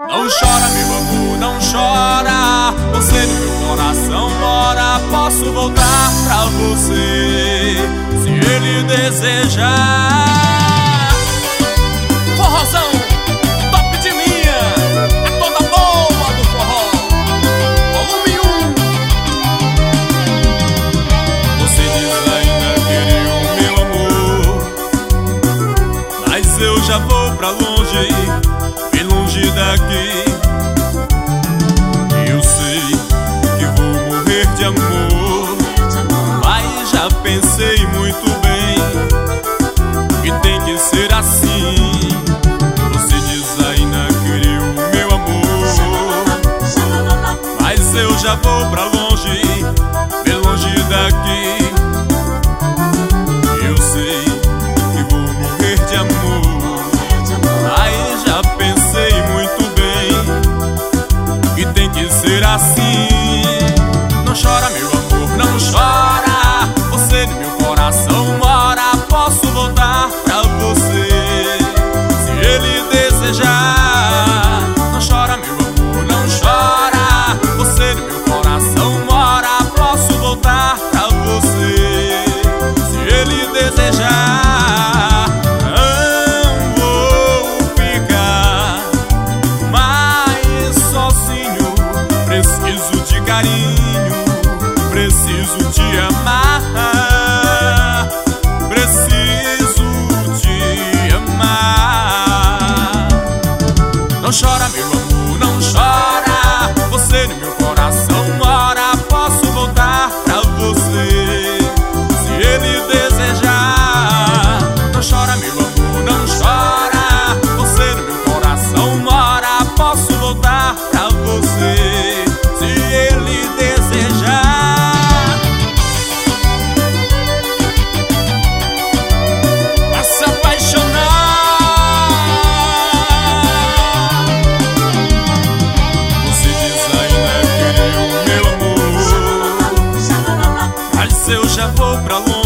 Não chora, meu amor, não chora. Você no meu coração mora. Posso voltar pra você se ele desejar. Forrozão, top de linha, é toda boa do forró. Volume 1. Você diz ainda querer o meu amor, mas eu já vou pra longe, bem longe daqui. Eu sei que vou morrer de amor, mas já pensei muito bem que tem que ser assim. Você diz ainda querer o meu amor, mas eu já vou pra longe, bem longe daqui. Eu sei que vou morrer de amor, mas já pensei muito bem que tem que ser assim. Não chora, meu amor, não chora. Você no meu coração mora. Posso voltar pra você se ele desejar. Não chora, meu amor, não chora. Você no meu coração mora. Posso voltar pra você se ele desejar. Não vou ficar mais sozinho. Preciso de carinho, preciso te amar, preciso te amar. Não chora, meu amor, não chora. Você no meu coração mora. Posso voltar pra você se ele desejar. Não chora, meu amor, não chora. Você no meu coração mora. Posso voltar pra você se ele desejar. Pra se apaixonar. Você diz ainda querer o meu amor, mas eu já vou pra longe,